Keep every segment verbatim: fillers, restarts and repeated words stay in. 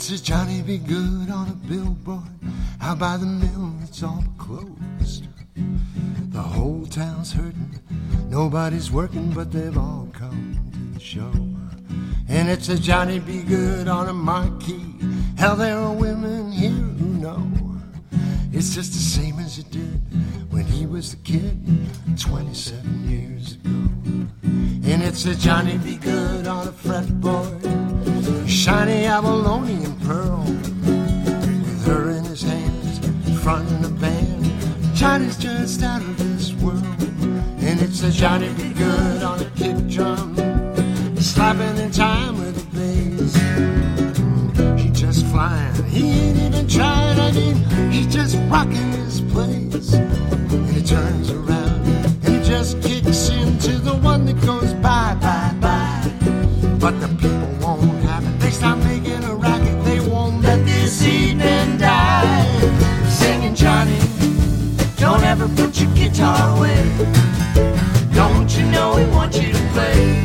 says Johnny be good on a billboard out by the mill, it's all closed. The whole town's hurting, nobody's working, but they've all come to the show. And it says Johnny be good on a marquee, hell, there are women here who know it's just the same as it did when he was a kid twenty-seven years ago. And it says Johnny be good on a fretboard, shiny Avalonian pearl, with her in his hands, fronting a band. Johnny's just out of this world. And it says Johnny be good on a kick drum, slapping in time with the bass. He just flying, he ain't even trying. I mean, he's just rocking his place. And he turns around and he just kicks into the one that goes bye, bye, bye. But the people won't have it. They start making a racket. They won't let this evening die. Singing Johnny, don't ever put your guitar away. Don't you know we want you to play?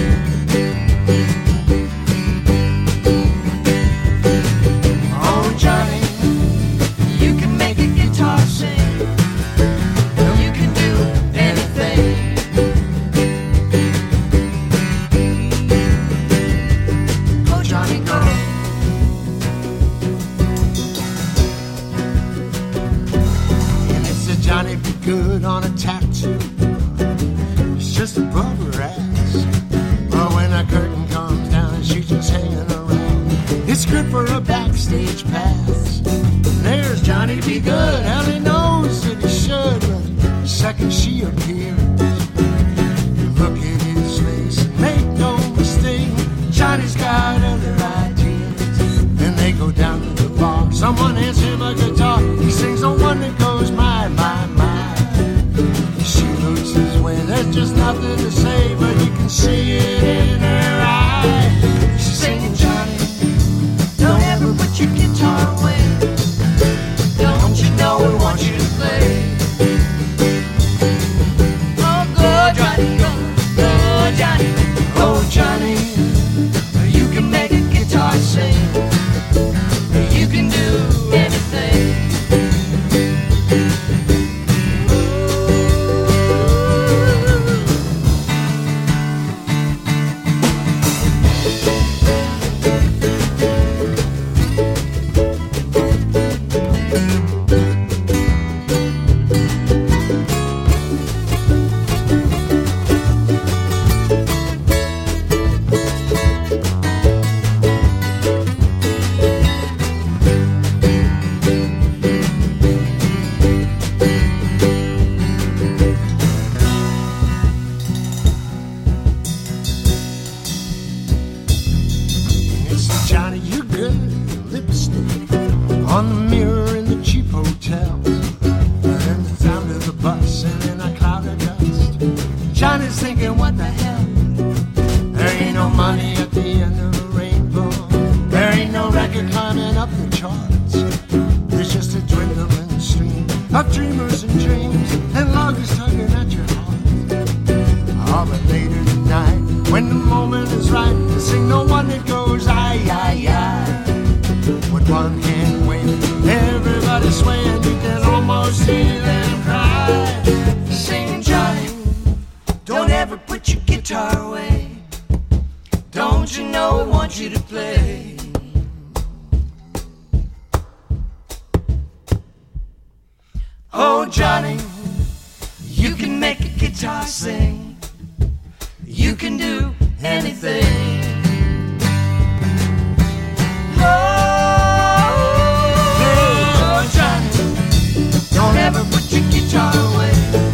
Oh Johnny, you can make a guitar sing. You can do anything. Oh Johnny, go. And it said Johnny be good on a tattoo, it's just above her ass. But when a curtain comes down and she's just hanging around, it's good for a backstage pass. There's Johnny be good, hell he knows that he should, but the second she appears, look at his face and make no mistake, Johnny's got other ideas. Then they go down to the bar, someone hands him a guitar, he sings the one that goes my, my, my. She looks his way, there's just nothing to say, but you can see it in her eye. She's singing Johnny, don't ever put your guitar away. Don't you know we want you to play? Oh, go Johnny, go, go Johnny. Oh Johnny, you can make a guitar sing. You can do anything. Johnny, you're good, lipstick on the mirror in the cheap hotel. Then it's down to the bus and in a cloud of dust. Johnny's thinking, what the hell? There ain't no money at the end of the rainbow. There ain't no record climbing up the charts. There's just a dwindling stream of dreamers and dreams and loggers tugging at your heart. All but later tonight, when the moment is right, to sing the one that goes aye, aye, aye. With one hand waving, everybody swaying, you can almost hear them cry. Sing Johnny, don't ever put your guitar away. Don't you know we want you to play? Oh Johnny, you can make a guitar sing. You can do anything. Oh, Johnny, don't ever put your guitar away.